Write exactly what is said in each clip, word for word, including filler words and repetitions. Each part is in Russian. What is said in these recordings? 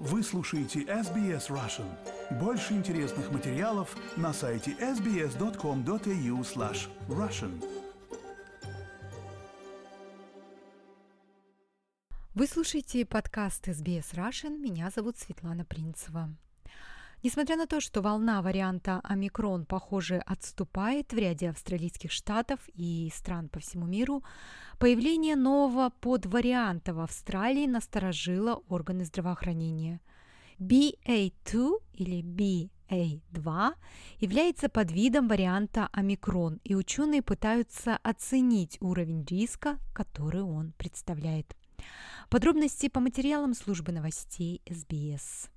Вы слушаете эс би эс Russian. Больше интересных материалов на сайте эс би эс точка ком точка эй ю слэш Russian. Вы слушаете подкаст эс би эс Russian. Меня зовут Светлана Принцева. Несмотря на то, что волна варианта омикрон, похоже, отступает в ряде австралийских штатов и стран по всему миру, появление нового подварианта в Австралии насторожило органы здравоохранения. би эй два или би эй два является подвидом варианта омикрон, и ученые пытаются оценить уровень риска, который он представляет. Подробности по материалам службы новостей эс би эс.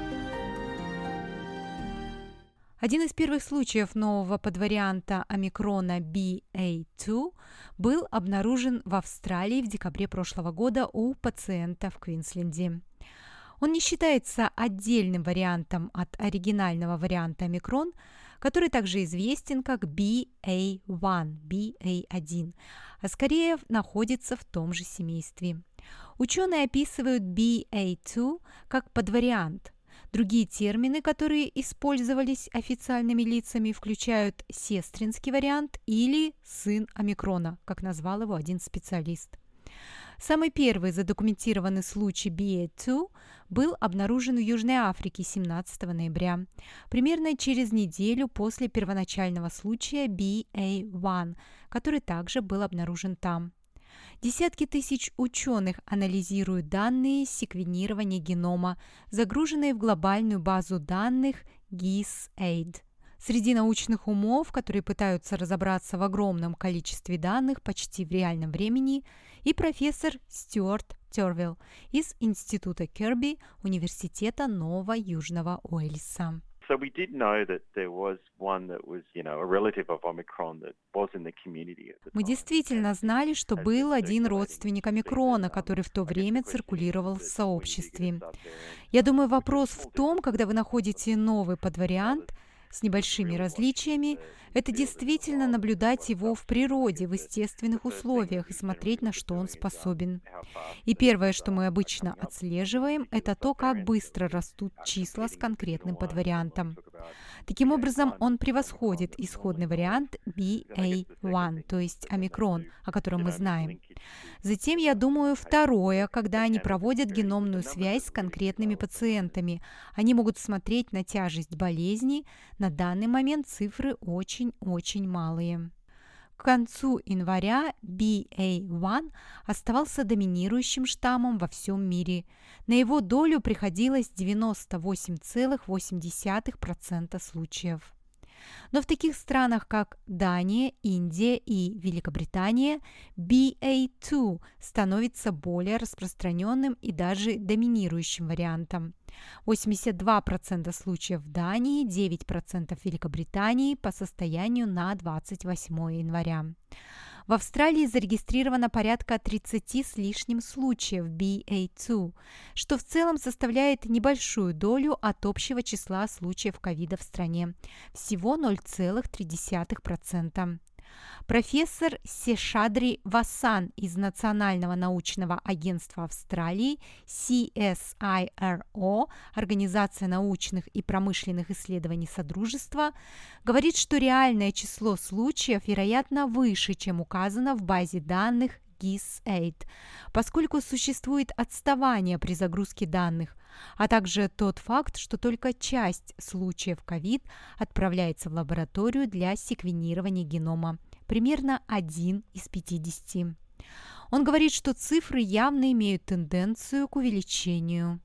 Один из первых случаев нового подварианта омикрона би эй два был обнаружен в Австралии в декабре прошлого года у пациента в Квинсленде. Он не считается отдельным вариантом от оригинального варианта омикрон, который также известен как би эй один, би эй один, а скорее находится в том же семействе. Ученые описывают би эй два как подвариант. Другие термины, которые использовались официальными лицами, включают сестринский вариант или сын омикрона, как назвал его один специалист. Самый первый задокументированный случай би эй два был обнаружен в Южной Африке семнадцатого ноября, примерно через неделю после первоначального случая би эй один, который также был обнаружен там. Десятки тысяч ученых анализируют данные секвенирования генома, загруженные в глобальную базу данных гис-эйд. Среди научных умов, которые пытаются разобраться в огромном количестве данных почти в реальном времени, и профессор Стюарт Тервилл из Института Керби Университета Нового Южного Уэльса. So we did know that there was one that was, you know, a relative of Omicron that was in the community at the time. Мы действительно знали, что был один родственник омикрона, который в то время циркулировал в сообществе. Я думаю, вопрос в том, когда вы находите новый подвариант с небольшими различиями, это действительно наблюдать его в природе, в естественных условиях и смотреть, на что он способен. И первое, что мы обычно отслеживаем, это то, как быстро растут числа с конкретным подвариантом. Таким образом, он превосходит исходный вариант би эй один, то есть омикрон, о котором мы знаем. Затем, я думаю, второе, когда они проводят геномную связь с конкретными пациентами. Они могут смотреть на тяжесть болезни. На данный момент цифры очень-очень малые. К концу января би эй один оставался доминирующим штаммом во всем мире. На его долю приходилось девяносто восемь целых восемь десятых процента случаев. Но в таких странах, как Дания, Индия и Великобритания, би эй два становится более распространенным и даже доминирующим вариантом. восемьдесят два процента случаев в Дании, девять процентов в Великобритании по состоянию на двадцать восьмое января. В Австралии зарегистрировано порядка тридцати с лишним случаев би эй два, что в целом составляет небольшую долю от общего числа случаев ковида в стране, всего ноль целых три десятых процента. Профессор Сешадри Васан из Национального научного агентства Австралии си эс ай ар о, Организация научных и промышленных исследований Содружества, говорит, что реальное число случаев, вероятно, выше, чем указано в базе данных гис-эйд, поскольку существует отставание при загрузке данных, а также тот факт, что только часть случаев ковид отправляется в лабораторию для секвенирования генома, примерно один из пятидесяти. Он говорит, что цифры явно имеют тенденцию к увеличению.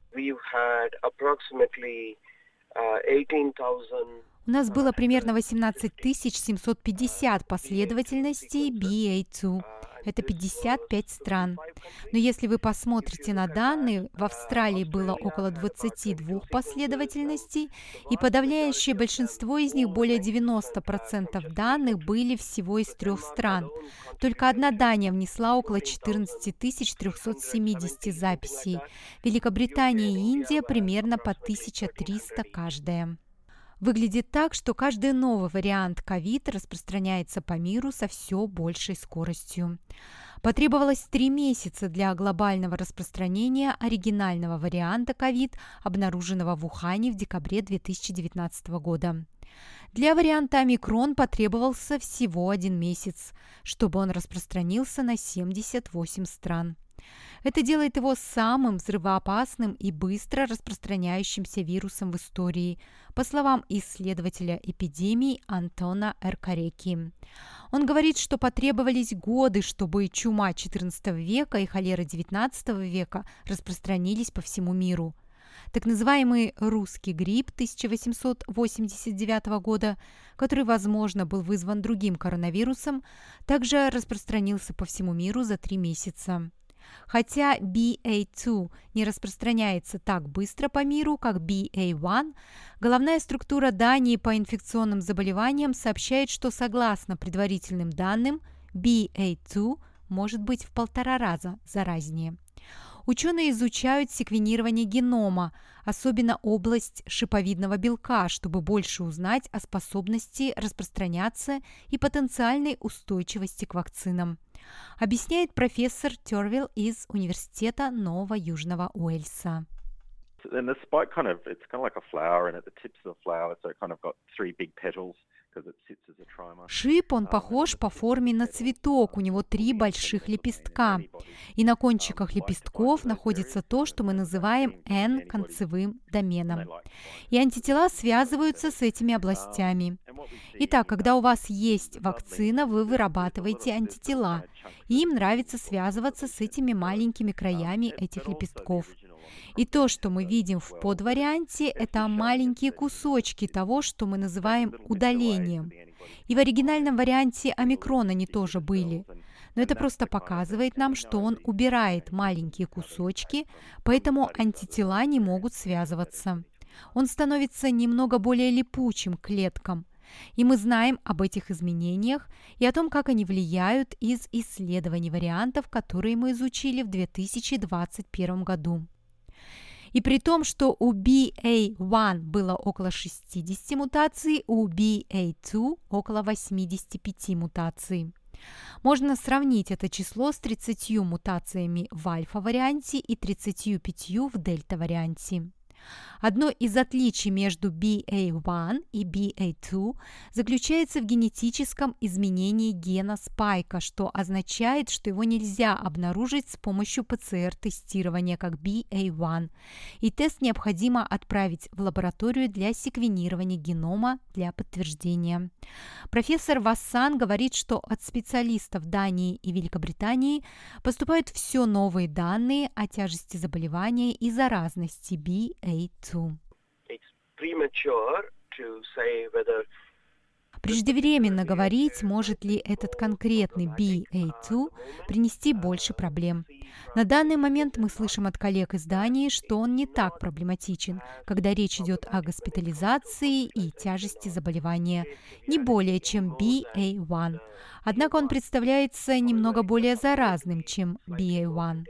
У нас было примерно восемнадцать тысяч семьсот пятьдесят последовательностей би эй два. Это пятьдесят пять стран. Но если вы посмотрите на данные, в Австралии было около двадцати двух последовательностей, и подавляющее большинство из них, более девяноста процентов данных, были всего из трех стран. Только одна Дания внесла около четырнадцати тысяч трёхсот семидесяти записей. Великобритания и Индия примерно по тысяча триста каждая. Выглядит так, что каждый новый вариант ковид распространяется по миру со все большей скоростью. Потребовалось три месяца для глобального распространения оригинального варианта ковид, обнаруженного в Ухане в декабре две тысячи девятнадцатого года. Для варианта омикрон потребовался всего один месяц, чтобы он распространился на семьдесят восемь стран. Это делает его самым взрывоопасным и быстро распространяющимся вирусом в истории, по словам исследователя эпидемии Антона Эркареки. Он говорит, что потребовались годы, чтобы чума четырнадцатого века и холера девятнадцатого века распространились по всему миру. Так называемый русский грипп тысяча восемьсот восемьдесят девятого года, который, возможно, был вызван другим коронавирусом, также распространился по всему миру за три месяца. Хотя би эй два не распространяется так быстро по миру, как би эй один, головная структура Дании по инфекционным заболеваниям сообщает, что, согласно предварительным данным, би эй два может быть в полтора раза заразнее. Ученые изучают секвенирование генома, особенно область шиповидного белка, чтобы больше узнать о способности распространяться и потенциальной устойчивости к вакцинам, объясняет профессор Тервилл из Университета Нового Южного Уэльса. Шип, он похож по форме на цветок, у него три больших лепестка, и на кончиках лепестков находится то, что мы называем N-концевым доменом. И антитела связываются с этими областями. Итак, когда у вас есть вакцина, вы вырабатываете антитела, и им нравится связываться с этими маленькими краями этих лепестков. И то, что мы видим в подварианте, это маленькие кусочки того, что мы называем удалением. И в оригинальном варианте омикрон они тоже были. Но это просто показывает нам, что он убирает маленькие кусочки, поэтому антитела не могут связываться. Он становится немного более липучим к клеткам. И мы знаем об этих изменениях и о том, как они влияют из исследований вариантов, которые мы изучили в две тысячи двадцать первом году. И при том, что у би эй один было около шестидесяти мутаций, у би эй два около восьмидесяти пяти мутаций. Можно сравнить это число с тридцатью мутациями в альфа-варианте и тридцатью пятью в дельта-варианте. Одно из отличий между би эй один и би эй два заключается в генетическом изменении гена спайка, что означает, что его нельзя обнаружить с помощью пэ цэ эр-тестирования, как би эй один, и тест необходимо отправить в лабораторию для секвенирования генома для подтверждения. Профессор Вассан говорит, что от специалистов Дании и Великобритании поступают все новые данные о тяжести заболевания и заразности би эй два. Преждевременно говорить, может ли этот конкретный би эй два принести больше проблем. На данный момент мы слышим от коллег из Дании, что он не так проблематичен, когда речь идет о госпитализации и тяжести заболевания, не более чем би эй один. Однако он представляется немного более заразным, чем би эй один.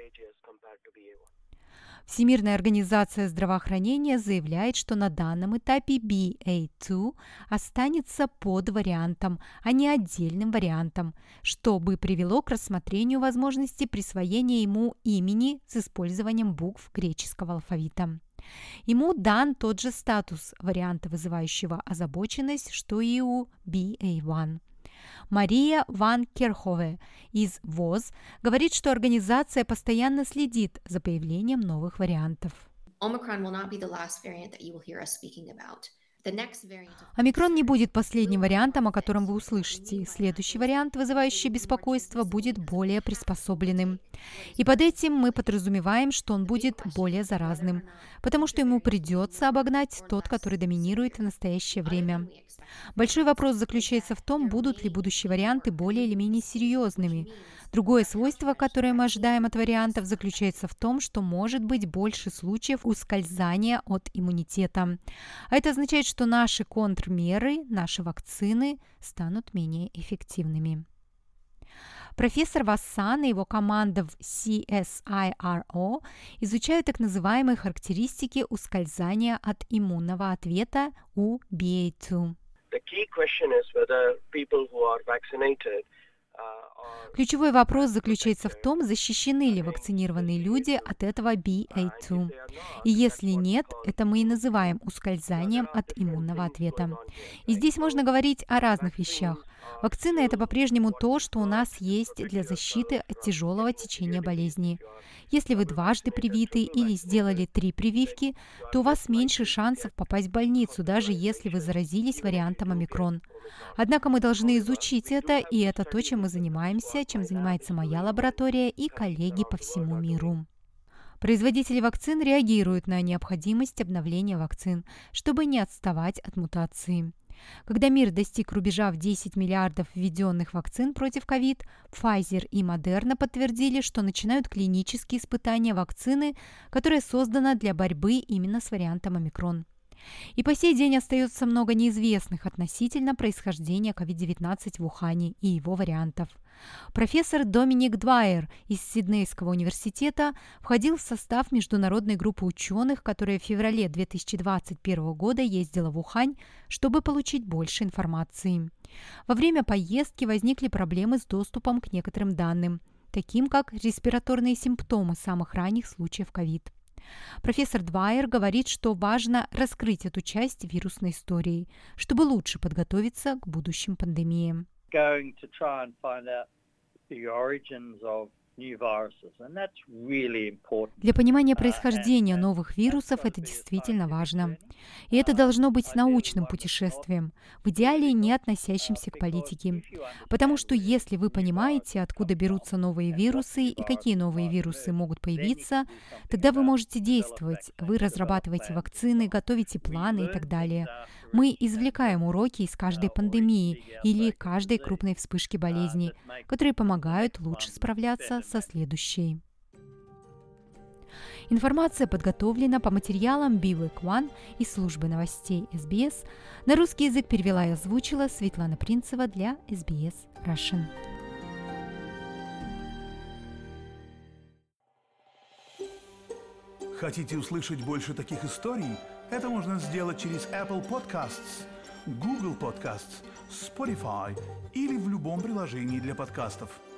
Всемирная организация здравоохранения заявляет, что на данном этапе би эй два останется под вариантом, а не отдельным вариантом, что бы привело к рассмотрению возможности присвоения ему имени с использованием букв греческого алфавита. Ему дан тот же статус варианта, вызывающего озабоченность, что и у би эй один. Мария ван Керхове из ВОЗ говорит, что организация постоянно следит за появлением новых вариантов. Омикрон не будет последним вариантом, о котором вы услышите. Следующий вариант, вызывающий беспокойство, будет более приспособленным. И под этим мы подразумеваем, что он будет более заразным, потому что ему придется обогнать тот, который доминирует в настоящее время. Большой вопрос заключается в том, будут ли будущие варианты более или менее серьезными. Другое свойство, которое мы ожидаем от вариантов, заключается в том, что может быть больше случаев ускользания от иммунитета. А это означает, что наши контрмеры, наши вакцины станут менее эффективными. Профессор Вассан и его команда в си эс ай ар о изучают так называемые характеристики ускользания от иммунного ответа у би эй два. Ключевой вопрос заключается в том, защищены ли вакцинированные люди от этого би эй два. И если нет, это мы и называем ускользанием от иммунного ответа. И здесь можно говорить о разных вещах. Вакцина – это по-прежнему то, что у нас есть для защиты от тяжелого течения болезни. Если вы дважды привиты или сделали три прививки, то у вас меньше шансов попасть в больницу, даже если вы заразились вариантом омикрон. Однако мы должны изучить это, и это то, чем мы занимаемся, чем занимается моя лаборатория и коллеги по всему миру. Производители вакцин реагируют на необходимость обновления вакцин, чтобы не отставать от мутации. Когда мир достиг рубежа в десять миллиардов введенных вакцин против ковид, Pfizer и Moderna подтвердили, что начинают клинические испытания вакцины, которая создана для борьбы именно с вариантом омикрон. И по сей день остается много неизвестных относительно происхождения ковид девятнадцать в Ухане и его вариантов. Профессор Доминик Двайер из Сиднейского университета входил в состав международной группы ученых, которая в феврале две тысячи двадцать первого года ездила в Ухань, чтобы получить больше информации. Во время поездки возникли проблемы с доступом к некоторым данным, таким как респираторные симптомы самых ранних случаев ковид. Профессор Двайер говорит, что важно раскрыть эту часть вирусной истории, чтобы лучше подготовиться к будущим пандемиям. Для понимания происхождения новых вирусов это действительно важно. И это должно быть научным путешествием, в идеале не относящимся к политике. Потому что если вы понимаете, откуда берутся новые вирусы и какие новые вирусы могут появиться, тогда вы можете действовать. Вы разрабатываете вакцины, готовите планы и так далее. Мы извлекаем уроки из каждой пандемии или каждой крупной вспышки болезни, которые помогают лучше справляться со следующей. Информация подготовлена по материалам би ви эй один из службы новостей эс би эс. На русский язык перевела и озвучила Светлана Принцева для эс би эс Russian. Хотите услышать больше таких историй? Это можно сделать через Apple Podcasts, Google Podcasts, Spotify или в любом приложении для подкастов.